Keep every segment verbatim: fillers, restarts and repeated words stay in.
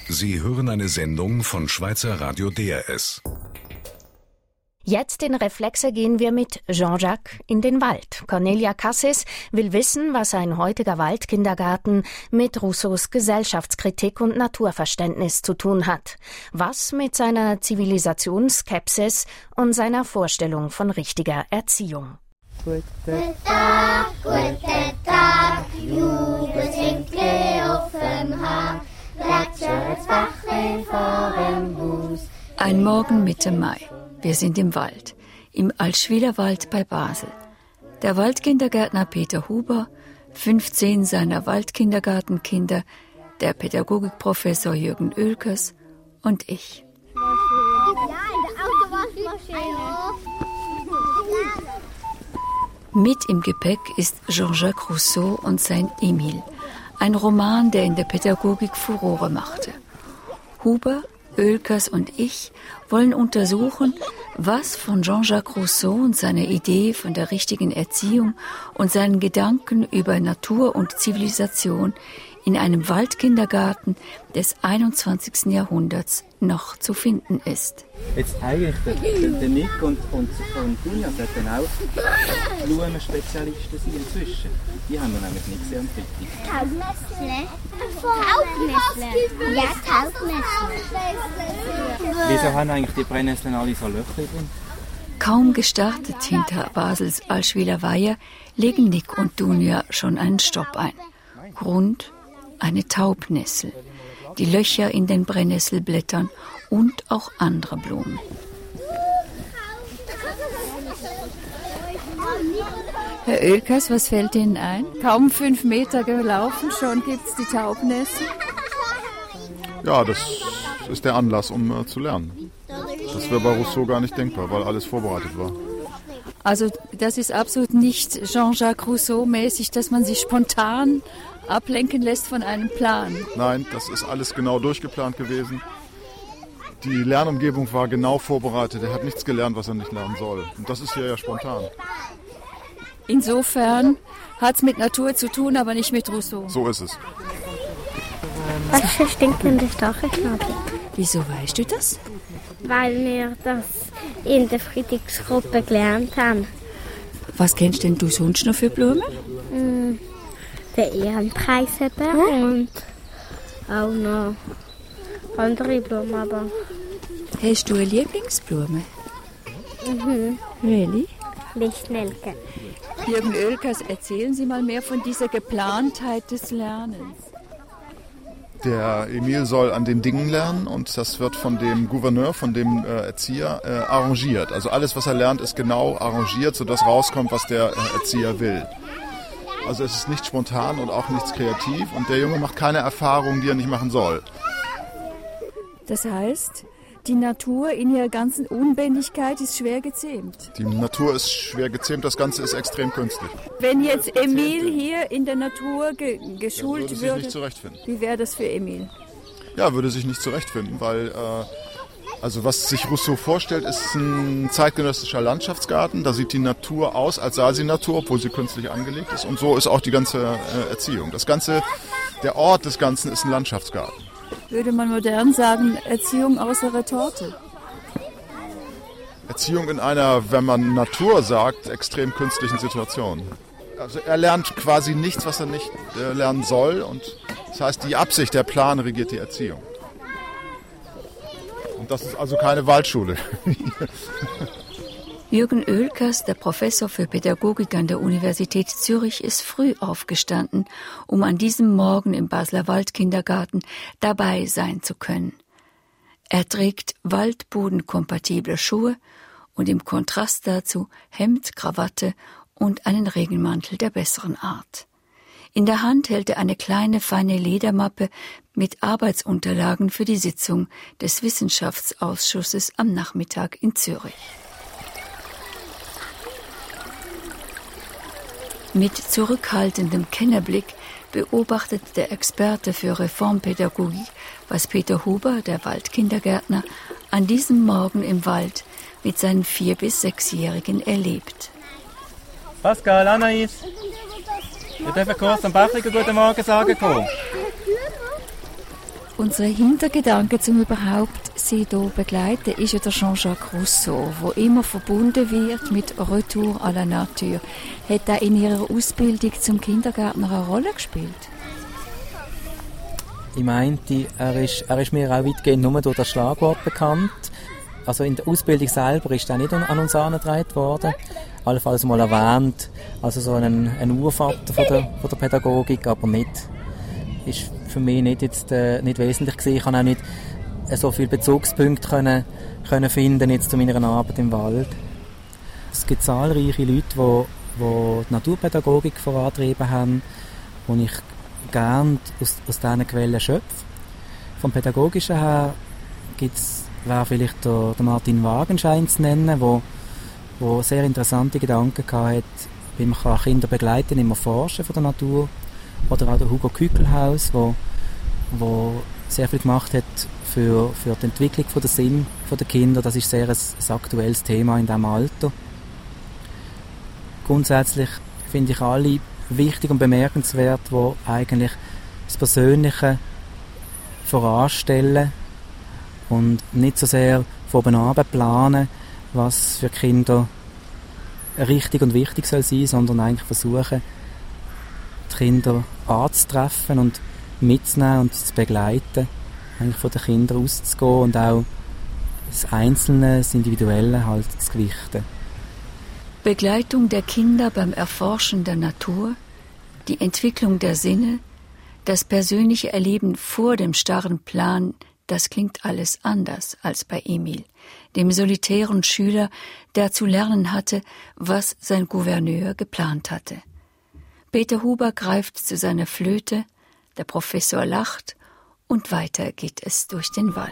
Sie hören eine Sendung von Schweizer Radio D R S. Jetzt in Reflexe gehen wir mit Jean-Jacques in den Wald. Cornelia Cassis will wissen, was ein heutiger Waldkindergarten mit Rousseaus Gesellschaftskritik und Naturverständnis zu tun hat. Was mit seiner Zivilisationsskepsis und seiner Vorstellung von richtiger Erziehung. Guten Tag, guten Tag, Jubeltinkli auf dem Hang, Gletschers Wache vor dem Haus. Ein Morgen Mitte Mai. Wir sind im Wald, im Altschwilerwald bei Basel. Der Waldkindergärtner Peter Huber, fünfzehn seiner Waldkindergartenkinder, der Pädagogikprofessor Jürgen Oelkers und ich. Mit im Gepäck ist Jean-Jacques Rousseau und sein Emile, ein Roman, der in der Pädagogik Furore machte. Huber, Oelkers und ich wollen untersuchen, was von Jean-Jacques Rousseau und seiner Idee von der richtigen Erziehung und seinen Gedanken über Natur und Zivilisation in einem Waldkindergarten des einundzwanzigsten Jahrhunderts noch zu finden ist. Jetzt eigentlich der, der Nick und, und, und Dunja sollten auch Blumenspezialisten sein inzwischen. Die haben wir nämlich nicht gesehen am Freitag. Taubnässle. Taubnässle. Ja, Taubnässle. Wieso haben eigentlich die Brennnesseln alle so Löcher drin? Kaum gestartet hinter Basels Altschwiler Weiher legen Nick und Dunja schon einen Stopp ein. Grund: eine Taubnessel, die Löcher in den Brennnesselblättern und auch andere Blumen. Herr Oelkers, was fällt Ihnen ein? Kaum fünf Meter gelaufen, schon gibt's die Taubnessel. Ja, das ist der Anlass, um äh, zu lernen. Das wäre bei Rousseau gar nicht denkbar, weil alles vorbereitet war. Also das ist absolut nicht Jean-Jacques Rousseau-mäßig, dass man sich spontan ablenken lässt von einem Plan. Nein, das ist alles genau durchgeplant gewesen. Die Lernumgebung war genau vorbereitet. Er hat nichts gelernt, was er nicht lernen soll. Und das ist hier ja spontan. Insofern hat es mit Natur zu tun, aber nicht mit Rousseau. So ist es. Was für stinkende Stachelknabe? Wieso weißt du das? Weil wir das in der Freitagsgruppe gelernt haben. Was kennst denn du sonst noch für Blumen? Mm, den Ehrenpreis und auch noch andere Blumen. Aber hast du eine Lieblingsblume? Mhm. Really? Lichtnelke. Jürgen Oelkers, erzählen Sie mal mehr von dieser Geplantheit des Lernens. Der Emil soll an den Dingen lernen und das wird von dem Gouverneur, von dem äh, Erzieher äh, arrangiert. Also alles, was er lernt, ist genau arrangiert, sodass rauskommt, was der äh, Erzieher will. Also es ist nicht spontan und auch nichts kreativ und der Junge macht keine Erfahrungen, die er nicht machen soll. Das heißt, die Natur in ihrer ganzen Unbändigkeit ist schwer gezähmt. Die Natur ist schwer gezähmt, das Ganze ist extrem künstlich. Wenn jetzt Emil hier in der Natur ge- geschult würde, würde, sich nicht zurechtfinden. Wie wäre das für Emil? Ja, würde sich nicht zurechtfinden, weil äh, also was sich Rousseau vorstellt, ist ein zeitgenössischer Landschaftsgarten. Da sieht die Natur aus, als sei sie Natur, obwohl sie künstlich angelegt ist. Und so ist auch die ganze äh, Erziehung. Das Ganze, der Ort des Ganzen ist ein Landschaftsgarten. Würde man modern sagen, Erziehung außer Retorte? Erziehung in einer, wenn man Natur sagt, extrem künstlichen Situation. Also er lernt quasi nichts, was er nicht äh, lernen soll. Und das heißt, die Absicht, der Plan regiert die Erziehung. Und das ist also keine Waldschule. Jürgen Oelkers, der Professor für Pädagogik an der Universität Zürich, ist früh aufgestanden, um an diesem Morgen im Basler Waldkindergarten dabei sein zu können. Er trägt waldbodenkompatible Schuhe und im Kontrast dazu Hemd, Krawatte und einen Regenmantel der besseren Art. In der Hand hält er eine kleine, feine Ledermappe mit Arbeitsunterlagen für die Sitzung des Wissenschaftsausschusses am Nachmittag in Zürich. Mit zurückhaltendem Kennerblick beobachtet der Experte für Reformpädagogik, was Peter Huber, der Waldkindergärtner, an diesem Morgen im Wald mit seinen vier- bis sechsjährigen erlebt. Pascal, Anais, wir dürfen kurz am Bachliger guten Morgen sagen kommen. Unser Hintergedanke, um überhaupt sie hier begleiten, ist ja der Jean-Jacques Rousseau, der immer verbunden wird mit Retour à la Nature. Hat er in Ihrer Ausbildung zum Kindergärtner eine Rolle gespielt? Ich meinte, er ist, er ist mir auch weitgehend nur durch das Schlagwort bekannt. Also in der Ausbildung selber ist er nicht an uns herangetragen worden. Allenfalls mal erwähnt, also so ein, ein Urvater von der, von der Pädagogik, aber nicht, ist für mich nicht, jetzt, äh, nicht wesentlich gewesen. Ich konnte auch nicht äh, so viele Bezugspunkte können, können finden jetzt zu meiner Arbeit im Wald. Es gibt zahlreiche Leute, die, die die Naturpädagogik vorantrieben haben, und ich gerne aus, aus diesen Quellen schöpfe. Vom Pädagogischen her gibt's, wäre vielleicht der, der Martin Wagenschein zu nennen, wo, wo sehr interessante Gedanken hatte, wie man Kinder begleiten im Erforschen von der Natur. Oder auch der Hugo Kückelhaus, wo, wo sehr viel gemacht hat für, für die Entwicklung von der Sinn der Kinder. Das ist sehr ein, ein aktuelles Thema in diesem Alter. Grundsätzlich finde ich alle wichtig und bemerkenswert, die eigentlich das Persönliche voranstellen und nicht so sehr von oben runter planen, was für Kinder richtig und wichtig soll sein, sondern eigentlich versuchen, die Kinder anzutreffen und mitzunehmen und zu begleiten, eigentlich von den Kindern auszugehen und auch das Einzelne, das Individuelle halt zu gewichten. Begleitung der Kinder beim Erforschen der Natur, die Entwicklung der Sinne, das persönliche Erleben vor dem starren Plan, das klingt alles anders als bei Emil, dem solitären Schüler, der zu lernen hatte, was sein Gouverneur geplant hatte. Peter Huber greift zu seiner Flöte, der Professor lacht und weiter geht es durch den Wald.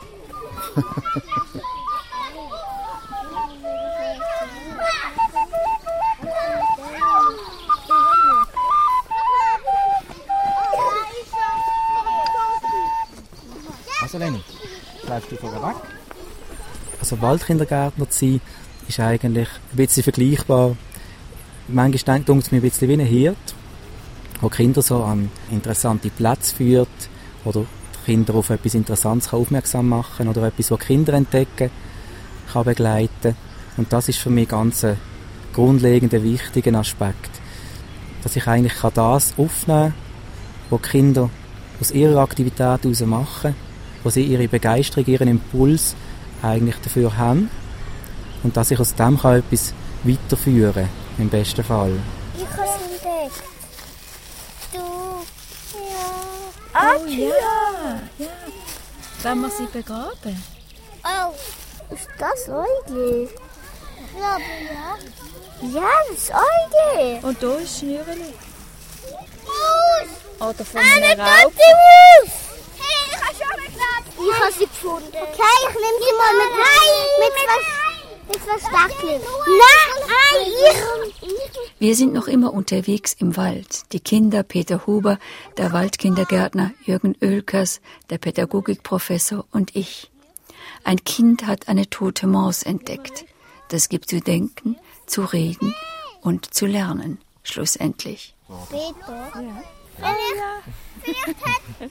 Also Leni, bleibst du vorher weg? Also Waldkindergärtner zu sein, ist eigentlich ein bisschen vergleichbar. Manchmal denkt es mir ein bisschen wie ein Hirt, der Kinder so an interessante Plätze führt oder die Kinder auf etwas Interessantes aufmerksam machen oder etwas, was Kinder entdecken kann, begleiten. Und das ist für mich ganz ein grundlegender, wichtiger Aspekt. Dass ich eigentlich das aufnehmen kann, was die Kinder aus ihrer Aktivität heraus machen, wo sie ihre Begeisterung, ihren Impuls eigentlich dafür haben und dass ich aus dem kann etwas weiterführen kann, im besten Fall. Ich habe es entdeckt. Du, ja. Ah, oh, ja. ja. Wenn wir sie begraben. Oh, ist das Euge? Ich glaube, ja. Ja, das ist Euge. Und da ist Schnüreli. Maus! Oder von einer Raupe. Maus! Hey, ich habe schon geglaubt. Ich habe sie gefunden. Okay, ich nehme sie mal mit rein. Mit zwei, mit zwei Stackeln. Nein, ich... Wir sind noch immer unterwegs im Wald. Die Kinder, Peter Huber, der Waldkindergärtner, Jürgen Oelkers, der Pädagogikprofessor und ich. Ein Kind hat eine tote Maus entdeckt. Das gibt zu denken, zu reden und zu lernen, schlussendlich. Peter? Ja. Vielleicht, vielleicht hat ein,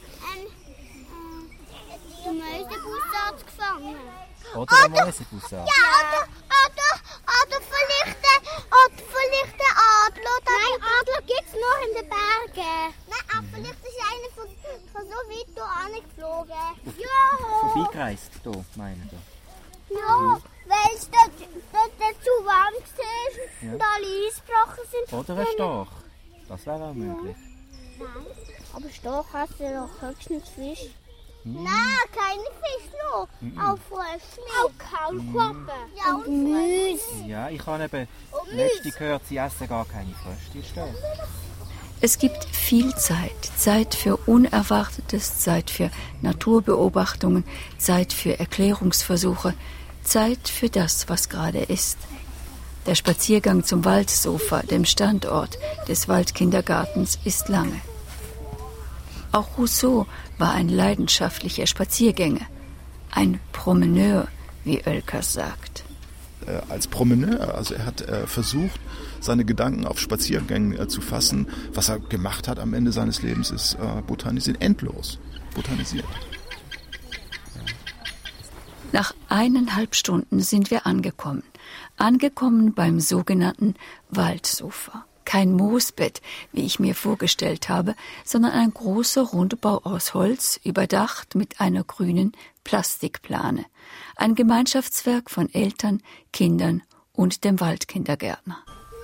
ein Mäusebussard gefangen. Oder ein Mäusebussard? Ja, oder, oder, oder vielleicht, oder vielleicht ein Adler. Nein, Adler gibt es nur in den Bergen. Nein, aber vielleicht ist einer von, von so weit hier angeflogen. Ja. Vorbeigereist, hier, meinen Sie? Ja, weil es dort, dort, dort zu warm war ja. Und alle eingebrochen sind. Oder ein Storch. Das wäre auch möglich. Nein, aber Storch hast du doch höchstens Fisch. Hm. Nein, keine Fisch noch. Hm. Auch Frösche. Auch Kaulquappen. Hm. Ja, und Gemüse. Ja, ich habe eben letztens gehört, sie essen gar keine Frösche, die Storch. Es gibt viel Zeit. Zeit für Unerwartetes, Zeit für Naturbeobachtungen, Zeit für Erklärungsversuche, Zeit für das, was gerade ist. Der Spaziergang zum Waldsofa, dem Standort des Waldkindergartens, ist lange. Auch Rousseau war ein leidenschaftlicher Spaziergänger, ein Promeneur, wie Oelkers sagt. Äh, als Promeneur, also er hat äh, versucht, seine Gedanken auf Spaziergängen äh, zu fassen. Was er gemacht hat am Ende seines Lebens ist äh, botanisieren, endlos. botanisiert. Nach eineinhalb Stunden sind wir angekommen. Angekommen beim sogenannten Waldsofa. Kein Moosbett, wie ich mir vorgestellt habe, sondern ein großer Rundbau aus Holz, überdacht mit einer grünen Plastikplane. Ein Gemeinschaftswerk von Eltern, Kindern und dem Waldkindergärtner.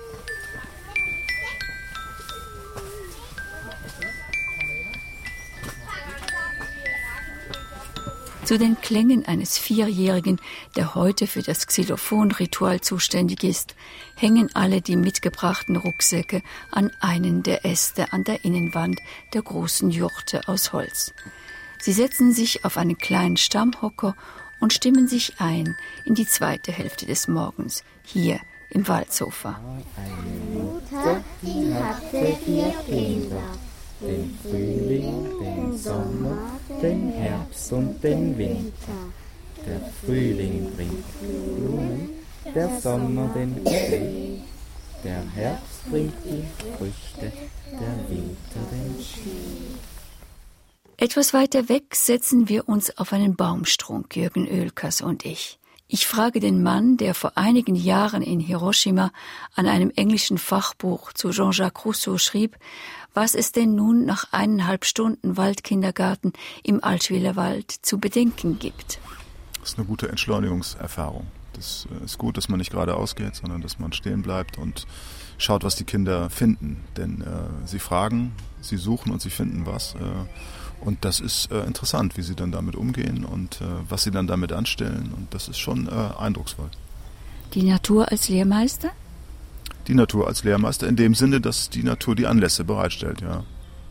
Zu den Klängen eines Vierjährigen, der heute für das Xylophon-Ritual zuständig ist, hängen alle die mitgebrachten Rucksäcke an einen der Äste an der Innenwand der großen Jurte aus Holz. Sie setzen sich auf einen kleinen Stammhocker und stimmen sich ein in die zweite Hälfte des Morgens, hier im Waldsofa. Eine Mutter, die hatte vier Kinder. Den Frühling, den Sommer, den Herbst und den Winter. Der Frühling bringt Blumen, der Sommer den Schnee. Der Herbst bringt die Früchte, der Winter den Schnee. Etwas weiter weg setzen wir uns auf einen Baumstrunk, Jürgen Oelkers und ich. Ich frage den Mann, der vor einigen Jahren in Hiroshima an einem englischen Fachbuch zu Jean-Jacques Rousseau schrieb, was es denn nun nach eineinhalb Stunden Waldkindergarten im Allschwiler Wald zu bedenken gibt. Das ist eine gute Entschleunigungserfahrung. Das ist gut, dass man nicht geradeaus geht, sondern dass man stehen bleibt und schaut, was die Kinder finden. Denn äh, sie fragen, sie suchen und sie finden was. Äh, und das ist äh, interessant, wie sie dann damit umgehen und äh, was sie dann damit anstellen. Und das ist schon äh, eindrucksvoll. Die Natur als Lehrmeister? Die Natur als Lehrmeister in dem Sinne, dass die Natur die Anlässe bereitstellt, ja.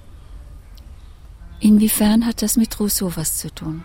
Inwiefern hat das mit Rousseau was zu tun?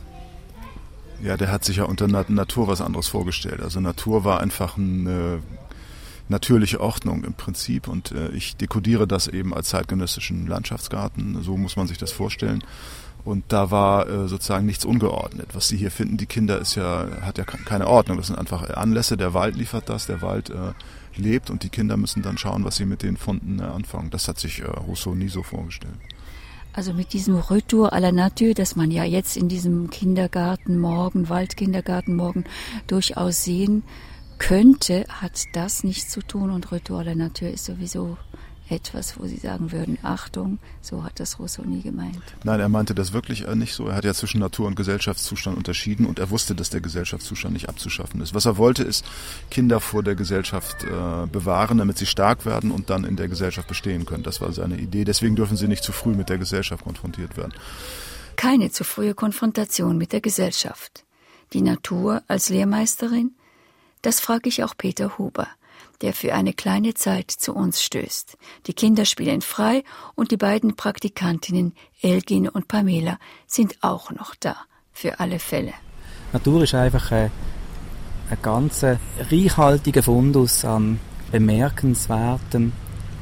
Ja, der hat sich ja unter Natur was anderes vorgestellt. Also Natur war einfach eine natürliche Ordnung im Prinzip und äh, ich dekodiere das eben als zeitgenössischen Landschaftsgarten. So muss man sich das vorstellen. Und da war äh, sozusagen nichts ungeordnet. Was Sie hier finden, die Kinder, ist ja, hat ja keine Ordnung. Das sind einfach Anlässe. Der Wald liefert das, der Wald äh, lebt und die Kinder müssen dann schauen, was sie mit den Funden äh, anfangen. Das hat sich äh, Rousseau nie so vorgestellt. Also mit diesem Retour à la Nature, das man ja jetzt in diesem Kindergartenmorgen, Waldkindergartenmorgen durchaus sehen könnte, hat das nichts zu tun und Retour à la Nature ist sowieso etwas, wo Sie sagen würden, Achtung, so hat das Rousseau nie gemeint. Nein, er meinte das wirklich nicht so. Er hat ja zwischen Natur- und Gesellschaftszustand unterschieden und er wusste, dass der Gesellschaftszustand nicht abzuschaffen ist. Was er wollte, ist Kinder vor der Gesellschaft äh, bewahren, damit sie stark werden und dann in der Gesellschaft bestehen können. Das war seine Idee. Deswegen dürfen sie nicht zu früh mit der Gesellschaft konfrontiert werden. Keine zu frühe Konfrontation mit der Gesellschaft. Die Natur als Lehrmeisterin? Das frage ich auch Peter Huber, der für eine kleine Zeit zu uns stößt. Die Kinder spielen frei und die beiden Praktikantinnen Elgin und Pamela sind auch noch da, für alle Fälle. Natur ist einfach ein, ein ganz reichhaltiger Fundus an Bemerkenswertem,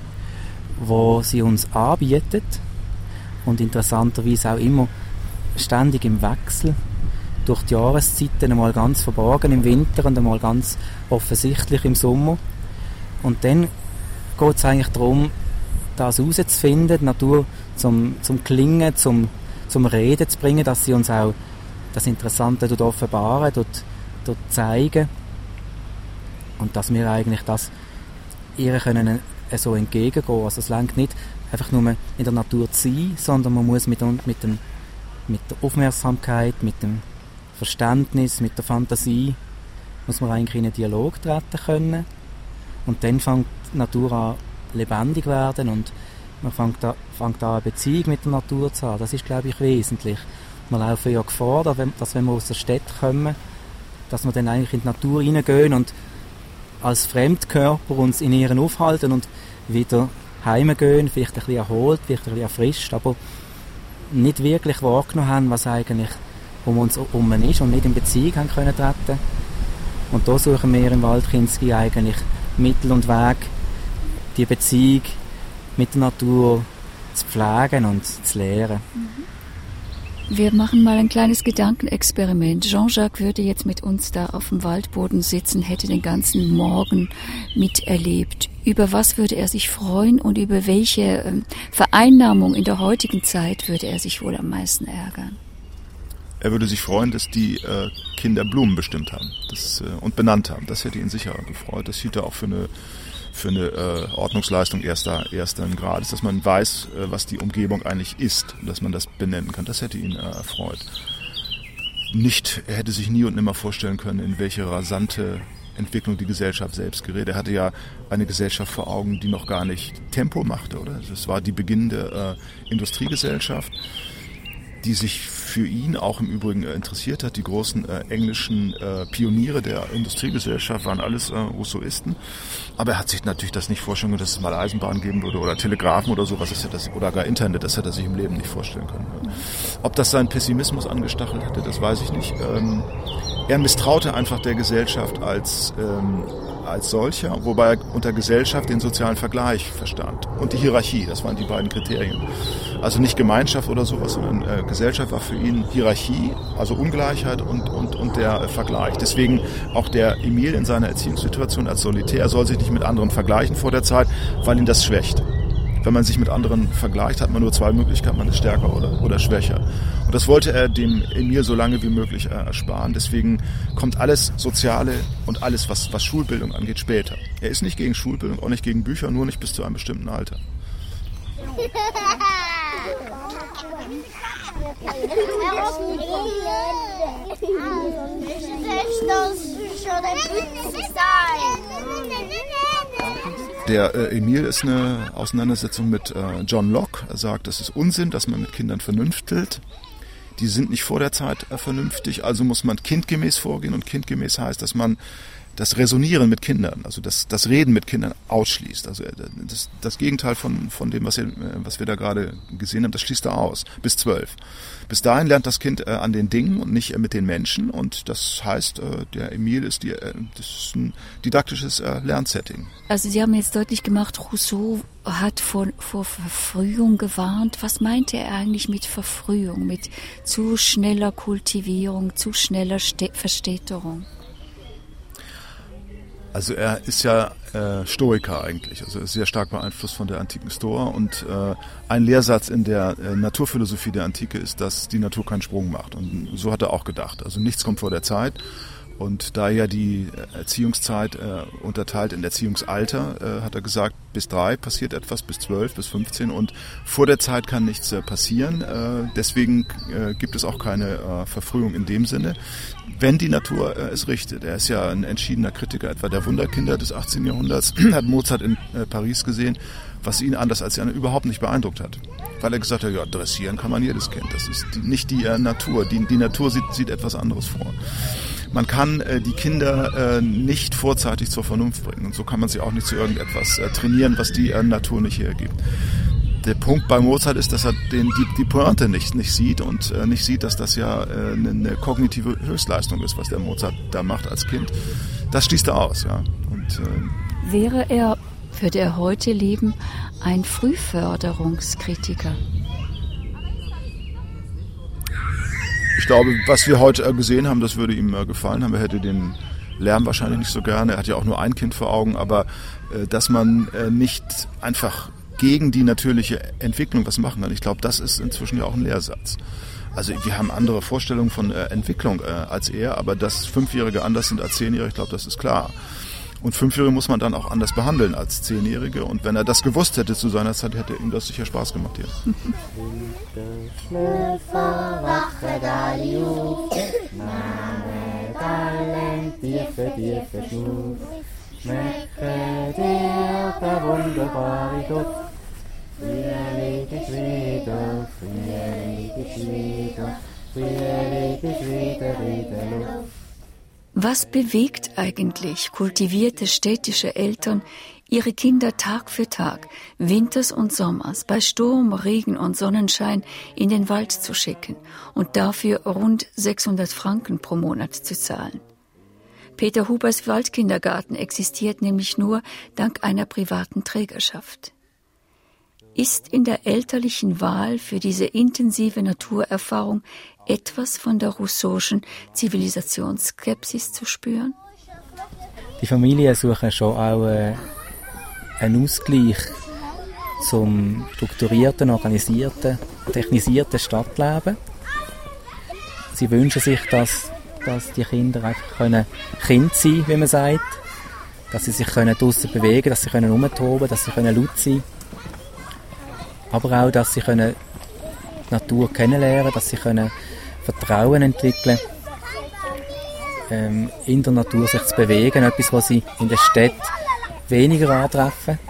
wo sie uns anbietet und interessanterweise auch immer ständig im Wechsel. Durch die Jahreszeiten einmal ganz verborgen im Winter und einmal ganz offensichtlich im Sommer. Und dann geht es eigentlich darum, das herauszufinden, die Natur zum, zum Klingen, zum, zum Reden zu bringen, dass sie uns auch das Interessante dort offenbaren, dort, dort zeigen. Und dass wir eigentlich das ihr können so entgegengehen. Also es reicht nicht einfach nur in der Natur zu sein, sondern man muss mit, mit, dem, mit der Aufmerksamkeit, mit dem Verständnis, mit der Fantasie, muss man eigentlich in einen Dialog treten können. Und dann fängt die Natur an lebendig werden und man fängt an, fängt an eine Beziehung mit der Natur zu haben. Das ist, glaube ich, wesentlich. Wir laufen ja Gefahr, dass wenn wir aus der Stadt kommen, dass wir dann eigentlich in die Natur hineingehen und als Fremdkörper uns in ihren aufhalten und wieder heimgehen, vielleicht ein bisschen erholt, vielleicht ein bisschen erfrischt, aber nicht wirklich wahrgenommen haben, was eigentlich um uns herum ist und nicht in Beziehung haben können treten. Und da suchen wir im Waldkinski eigentlich Mittel und Weg, die Beziehung mit der Natur zu pflegen und zu lehren. Wir machen mal ein kleines Gedankenexperiment. Jean-Jacques würde jetzt mit uns da auf dem Waldboden sitzen, hätte den ganzen Morgen miterlebt, Über was würde er sich freuen und über welche ähm, Vereinnahmung in der heutigen Zeit würde er sich wohl am meisten ärgern? Er würde sich freuen, dass die äh, Kinder Blumen bestimmt haben das, äh, und benannt haben. Das hätte ihn sicher gefreut. Das hielt er auch für eine, für eine äh, Ordnungsleistung erster, ersten Grades, dass man weiß, äh, was die Umgebung eigentlich ist, dass man das benennen kann. Das hätte ihn äh, erfreut. Nicht, er hätte sich nie und nimmer vorstellen können, in welche rasante Entwicklung die Gesellschaft selbst gerät. Er hatte ja eine Gesellschaft vor Augen, die noch gar nicht Tempo machte, oder? Das war die beginnende äh, Industriegesellschaft, die sich für ihn auch im Übrigen äh, interessiert hat. Die großen äh, englischen äh, Pioniere der Industriegesellschaft waren alles äh, Rousseauisten. Aber er hat sich natürlich das nicht vorstellen können, dass es mal Eisenbahn geben würde oder Telegrafen oder sowas, ist ja das, oder gar Internet, das hätte er sich im Leben nicht vorstellen können. Ob das seinen Pessimismus angestachelt hätte, das weiß ich nicht. Ähm, er misstraute einfach der Gesellschaft als, ähm, als solcher, wobei er unter Gesellschaft den sozialen Vergleich verstand und die Hierarchie, das waren die beiden Kriterien. Also nicht Gemeinschaft oder sowas, sondern äh, Gesellschaft war für ihn Hierarchie, also Ungleichheit und, und, und der äh, Vergleich. Deswegen auch der Emil in seiner Erziehungssituation als Solitär, er soll sich nicht mit anderen vergleichen vor der Zeit, weil ihn das schwächt. Wenn man sich mit anderen vergleicht, hat man nur zwei Möglichkeiten, man ist stärker oder, oder schwächer. Und das wollte er dem Emil so lange wie möglich äh, ersparen. Deswegen kommt alles Soziale und alles, was, was Schulbildung angeht, später. Er ist nicht gegen Schulbildung, auch nicht gegen Bücher, nur nicht bis zu einem bestimmten Alter. Der äh, Emil ist eine Auseinandersetzung mit äh, John Locke. Er sagt, es ist Unsinn, dass man mit Kindern vernünftelt. Die sind nicht vor der Zeit äh, vernünftig, also muss man kindgemäß vorgehen. Und kindgemäß heißt, dass man das Resonieren mit Kindern, also das, das Reden mit Kindern ausschließt. Also das, das Gegenteil von, von dem, was, ihr, was wir da gerade gesehen haben, das schließt er aus, bis zwölf. Bis dahin lernt das Kind äh, an den Dingen und nicht äh, mit den Menschen. Und das heißt, äh, der Emil ist, die, äh, das ist ein didaktisches äh, Lernsetting. Also Sie haben jetzt deutlich gemacht, Rousseau hat vor, vor Verfrühung gewarnt. Was meinte er eigentlich mit Verfrühung, mit zu schneller Kultivierung, zu schneller Ste- Verstädterung? Also er ist ja äh, Stoiker eigentlich, also ist sehr stark beeinflusst von der antiken Stoa und äh, ein Lehrsatz in der äh, Naturphilosophie der Antike ist, dass die Natur keinen Sprung macht und so hat er auch gedacht. Also nichts kommt vor der Zeit und da ja die Erziehungszeit äh, unterteilt in Erziehungsalter, äh, hat er gesagt, bis drei passiert etwas, bis zwölf, bis fünfzehn und vor der Zeit kann nichts äh, passieren. Äh, deswegen äh, gibt es auch keine äh, Verfrühung in dem Sinne. Wenn die Natur äh, es richtet. Er ist ja ein entschiedener Kritiker etwa der Wunderkinder des achtzehnten Jahrhunderts, hat Mozart in äh, Paris gesehen, was ihn anders als Jana überhaupt nicht beeindruckt hat. Weil er gesagt hat, ja, dressieren kann man jedes Kind. Das ist die, nicht die äh, Natur. Die, die Natur sieht, sieht etwas anderes vor. Man kann äh, die Kinder äh, nicht vorzeitig zur Vernunft bringen. Und so kann man sie auch nicht zu irgendetwas äh, trainieren, was die äh, Natur nicht hergibt. Der Punkt bei Mozart ist, dass er den, die, die Pointe nicht, nicht sieht und äh, nicht sieht, dass das ja äh, eine, eine kognitive Höchstleistung ist, was der Mozart da macht als Kind. Das schließt er aus. Ja. Und, äh, Wäre er, würde er heute leben, ein Frühförderungskritiker? Ich glaube, was wir heute gesehen haben, das würde ihm gefallen haben. Er hätte den Lärm wahrscheinlich nicht so gerne. Er hat ja auch nur ein Kind vor Augen, aber äh, dass man äh, nicht einfach gegen die natürliche Entwicklung was machen kann. Ich glaube, das ist inzwischen ja auch ein Lehrsatz. Also wir haben andere Vorstellungen von äh, Entwicklung äh, als er, aber dass Fünfjährige anders sind als Zehnjährige, ich glaube, das ist klar. Und Fünfjährige muss man dann auch anders behandeln als Zehnjährige. Und wenn er das gewusst hätte zu seiner Zeit, hätte ihm das sicher Spaß gemacht hier. Was bewegt eigentlich kultivierte städtische Eltern, ihre Kinder Tag für Tag, winters und sommers, bei Sturm, Regen und Sonnenschein in den Wald zu schicken und dafür rund sechshundert Franken pro Monat zu zahlen? Peter Hubers Waldkindergarten existiert nämlich nur dank einer privaten Trägerschaft. Ist in der elterlichen Wahl für diese intensive Naturerfahrung etwas von der rousseauischen Zivilisationsskepsis zu spüren? Die Familien suchen schon auch äh, ein Ausgleich zum strukturierten, organisierten, technisierten Stadtleben. Sie wünschen sich, dass, dass die Kinder einfach können Kind sein können, wie man sagt, dass sie sich können draussen bewegen können, dass sie können rumtoben, dass sie können laut sein, aber auch, dass sie können die Natur kennenlernen, dass sie können Vertrauen entwickeln, ähm, in der Natur sich zu bewegen, etwas, was sie in der Stadt weniger antreffen.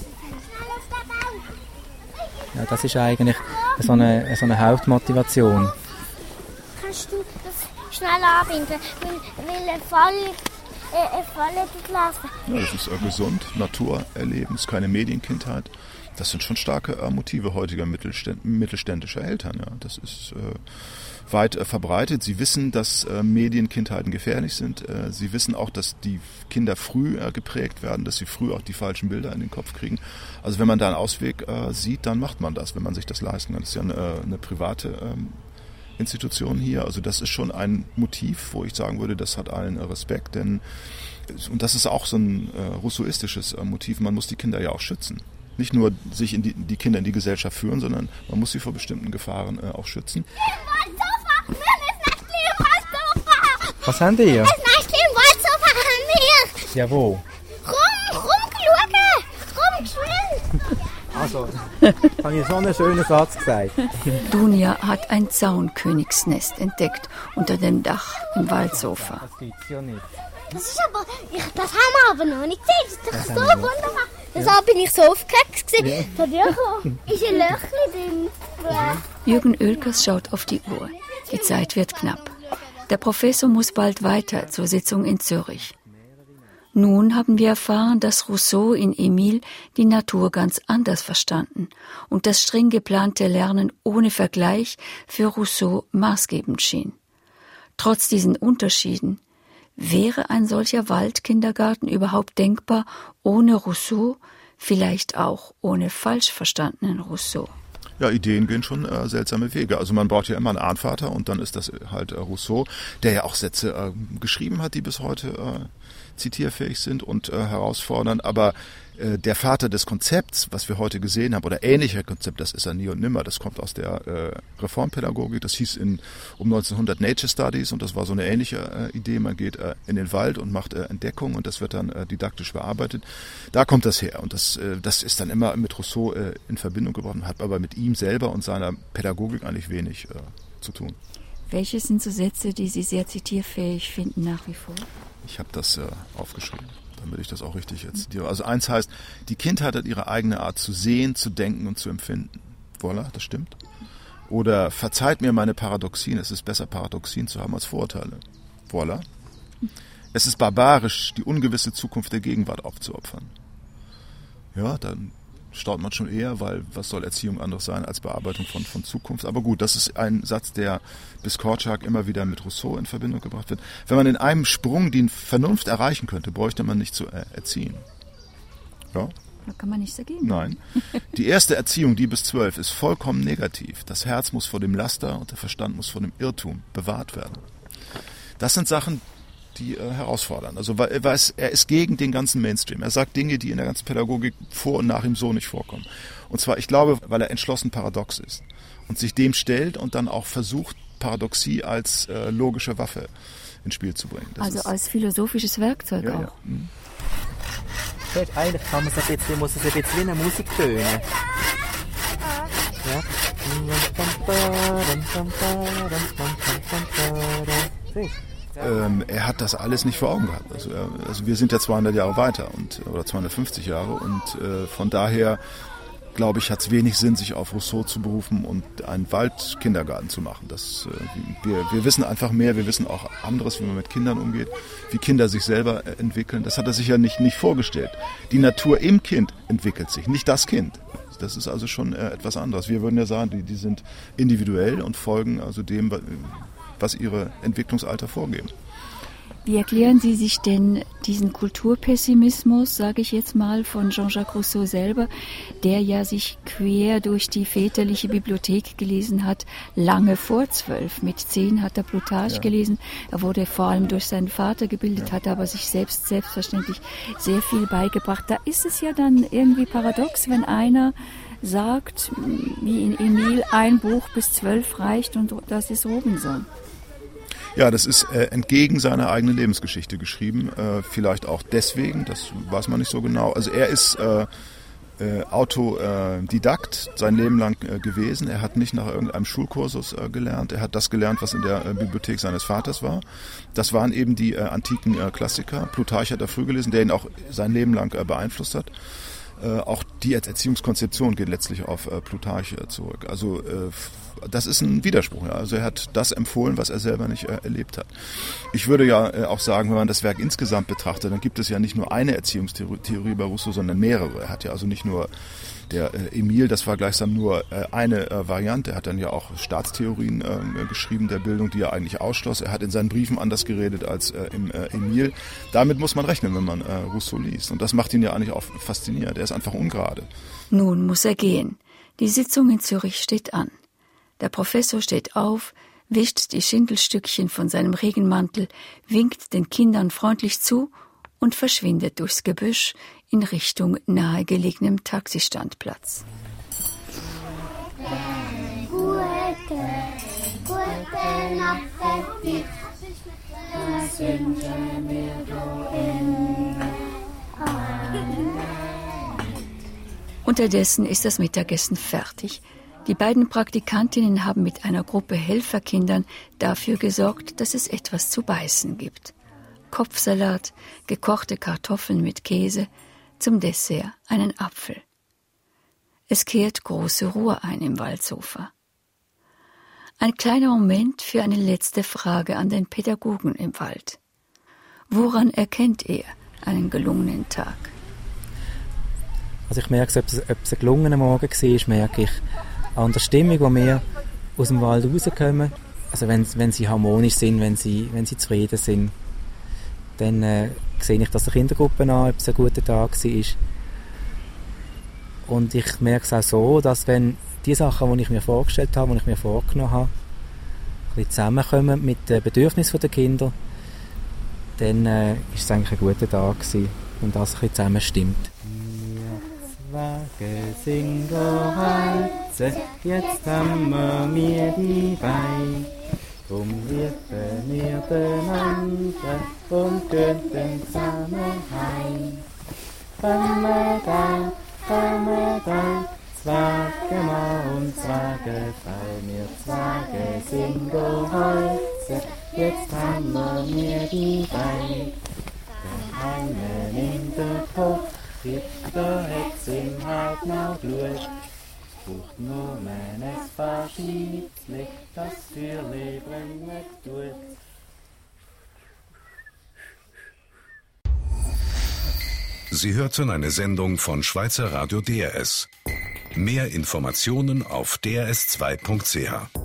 Ja, das ist eigentlich so eine, so eine Hauptmotivation. Kannst du das schnell anbinden, weil, weil eine Falle, äh, eine Falle lassen? Ja, das ist äh, gesund, Natur erleben, ist keine Medienkindheit. Das sind schon starke äh, Motive heutiger Mittelständ- mittelständischer Eltern. Ja. Das ist äh, weit äh, verbreitet. Sie wissen, dass äh, Medienkindheiten gefährlich sind. Äh, sie wissen auch, dass die Kinder früh äh, geprägt werden, dass sie früh auch die falschen Bilder in den Kopf kriegen. Also wenn man da einen Ausweg äh, sieht, dann macht man das, wenn man sich das leisten kann. Das ist ja eine, äh, eine private ähm, Institution hier. Also das ist schon ein Motiv, wo ich sagen würde, das hat allen äh, Respekt. Denn, und das ist auch so ein äh, rousseauistisches äh, Motiv, man muss die Kinder ja auch schützen. Nicht nur sich in die, die Kinder in die Gesellschaft führen, sondern man muss sie vor bestimmten Gefahren äh, auch schützen. Was haben die hier? Ein Nestchen im Waldsofa haben wir. Ja, wo? Rum, rum, rum, geschwind. Also, habe ich so einen schönen Satz gesagt. Dunja hat ein Zaunkönigsnest entdeckt unter dem Dach im Waldsofa. Das gibt's ja nicht. Das ist aber, ich, das haben wir aber noch nicht gesehen. Das ist doch so wunderbar. Deshalb bin ich so aufgeregt gewesen. Da ist ein Löchchen drin. Jürgen Oelkers schaut auf die Uhr. Die Zeit wird knapp. Der Professor muss bald weiter zur Sitzung in Zürich. Nun haben wir erfahren, dass Rousseau in Emile die Natur ganz anders verstanden und das streng geplante Lernen ohne Vergleich für Rousseau maßgebend schien. Trotz diesen Unterschieden, wäre ein solcher Waldkindergarten überhaupt denkbar ohne Rousseau, vielleicht auch ohne falsch verstandenen Rousseau? Ja, Ideen gehen schon äh, seltsame Wege. Also man braucht ja immer einen Ahnvater und dann ist das halt äh, Rousseau, der ja auch Sätze äh, geschrieben hat, die bis heute äh, zitierfähig sind und äh, herausfordern. Aber äh, der Vater des Konzepts, was wir heute gesehen haben, oder ähnlicher Konzept, das ist er nie und nimmer. Das kommt aus der äh, Reformpädagogik. Das hieß in, um neunzehnhundert Nature Studies und das war so eine ähnliche äh, Idee. Man geht äh, in den Wald und macht äh, Entdeckungen und das wird dann äh, didaktisch bearbeitet. Da kommt das her und das, äh, das ist dann immer mit Rousseau äh, in Verbindung gebracht, hat aber mit ihm selber und seiner Pädagogik eigentlich wenig äh, zu tun. Welche sind so Sätze, die Sie sehr zitierfähig finden nach wie vor? Ich habe das äh, aufgeschrieben, damit ich das auch richtig jetzt zitiere. Also eins heißt, die Kindheit hat ihre eigene Art zu sehen, zu denken und zu empfinden. Voilà, das stimmt. Oder verzeiht mir meine Paradoxien, es ist besser Paradoxien zu haben als Vorurteile. Voilà. Es ist barbarisch, die ungewisse Zukunft der Gegenwart aufzuopfern. Ja, dann staunt man schon eher, weil was soll Erziehung anderes sein als Bearbeitung von, von Zukunft. Aber gut, das ist ein Satz, der bis Korczak immer wieder mit Rousseau in Verbindung gebracht wird. Wenn man in einem Sprung die Vernunft erreichen könnte, bräuchte man nicht zu erziehen. Ja? Da kann man nichts dagegen. Nein. Die erste Erziehung, die bis zwölf, ist vollkommen negativ. Das Herz muss vor dem Laster und der Verstand muss vor dem Irrtum bewahrt werden. Das sind Sachen, die äh, herausfordern. Also weil, weil es, er ist gegen den ganzen Mainstream. Er sagt Dinge, die in der ganzen Pädagogik vor und nach ihm so nicht vorkommen. Und zwar, ich glaube, weil er entschlossen paradox ist und sich dem stellt und dann auch versucht, Paradoxie als äh, logische Waffe ins Spiel zu bringen. Das also ist, als philosophisches Werkzeug ja, auch. Ja. Mhm. Eigentlich kann man es ein bisschen, muss es ein bisschen wie eine Musik tönen. Ja. Ähm, er hat das alles nicht vor Augen gehabt. Also, er, also wir sind ja zweihundert Jahre weiter und, oder zweihundertfünfzig Jahre und äh, von daher glaube ich, hat es wenig Sinn, sich auf Rousseau zu berufen und einen Waldkindergarten zu machen. Das, äh, wir, wir wissen einfach mehr, wir wissen auch anderes, wie man mit Kindern umgeht, wie Kinder sich selber äh, entwickeln. Das hat er sich ja nicht, nicht vorgestellt. Die Natur im Kind entwickelt sich, nicht das Kind. Das ist also schon äh, etwas anderes. Wir würden ja sagen, die, die sind individuell und folgen also dem, was ihre Entwicklungsalter vorgeben. Wie erklären Sie sich denn diesen Kulturpessimismus, sage ich jetzt mal, von Jean-Jacques Rousseau selber, der ja sich quer durch die väterliche Bibliothek gelesen hat, lange vor zwölf. Mit zehn hat er Plutarch ja. gelesen. Er wurde vor allem durch seinen Vater gebildet, ja. hat aber sich selbst selbstverständlich sehr viel beigebracht. Da ist es ja dann irgendwie paradox, wenn einer sagt, wie in Emil, ein Buch bis zwölf reicht und das ist Robinson. Ja, das ist äh, entgegen seiner eigenen Lebensgeschichte geschrieben. Äh, vielleicht auch deswegen, das weiß man nicht so genau. Also er ist äh, äh, Autodidakt sein Leben lang äh, gewesen. Er hat nicht nach irgendeinem Schulkursus äh, gelernt. Er hat das gelernt, was in der äh, Bibliothek seines Vaters war. Das waren eben die äh, antiken äh, Klassiker. Plutarch hat er früh gelesen, der ihn auch sein Leben lang äh, beeinflusst hat. Äh, auch die Erziehungskonzeption geht letztlich auf äh, Plutarch äh, zurück. Also äh, das ist ein Widerspruch. Ja. Also er hat das empfohlen, was er selber nicht äh, erlebt hat. Ich würde ja äh, auch sagen, wenn man das Werk insgesamt betrachtet, dann gibt es ja nicht nur eine Erziehungstheorie bei Rousseau, sondern mehrere. Er hat ja also nicht nur der äh, Emil, das war gleichsam nur äh, eine äh, Variante. Er hat dann ja auch Staatstheorien äh, geschrieben der Bildung, die er eigentlich ausschloss. Er hat in seinen Briefen anders geredet als äh, im äh, Emil. Damit muss man rechnen, wenn man äh, Rousseau liest. Und das macht ihn ja eigentlich auch faszinierend. Er ist einfach ungerade. Nun muss er gehen. Die Sitzung in Zürich steht an. Der Professor steht auf, wischt die Schindelstückchen von seinem Regenmantel, winkt den Kindern freundlich zu und verschwindet durchs Gebüsch in Richtung nahegelegenem Taxistandplatz. Gute, guten Appetit, was wünschen wir dir. Unterdessen ist das Mittagessen fertig. Die beiden Praktikantinnen haben mit einer Gruppe Helferkindern dafür gesorgt, dass es etwas zu beißen gibt. Kopfsalat, gekochte Kartoffeln mit Käse, zum Dessert einen Apfel. Es kehrt große Ruhe ein im Waldsofa. Ein kleiner Moment für eine letzte Frage an den Pädagogen im Wald. Woran erkennt er einen gelungenen Tag? Also ich merke, ob es, ob es ein gelungener Morgen war, merke ich an der Stimmung, wo wir aus dem Wald rauskommen. Also wenn, wenn sie harmonisch sind, wenn sie, wenn sie zufrieden sind, dann äh, sehe ich das der Kindergruppe an, ob es ein guter Tag war. Und ich merke es auch so, dass wenn die Sachen, die ich mir vorgestellt habe, die ich mir vorgenommen habe, ein bisschen zusammenkommen mit den Bedürfnissen der Kinder, dann äh, ist es eigentlich ein guter Tag gewesen, und das ein bisschen zusammenstimmt. Waage Singo Halse, jetzt haben wir die Beine. Drum lieben wir beieinander und gehen zusammen heim. Kommen da, kommen da, Zwage Mann und Zwage Frau, wir Zwage Singo Halse, jetzt haben wir die Beine. Daheim in der Küche, da hat's im Haut noch Blut. Braucht nur ein Faschizli, das für Leben nicht tut. Sie hörten eine Sendung von Schweizer Radio D R S. Mehr Informationen auf d r s zwei punkt c h.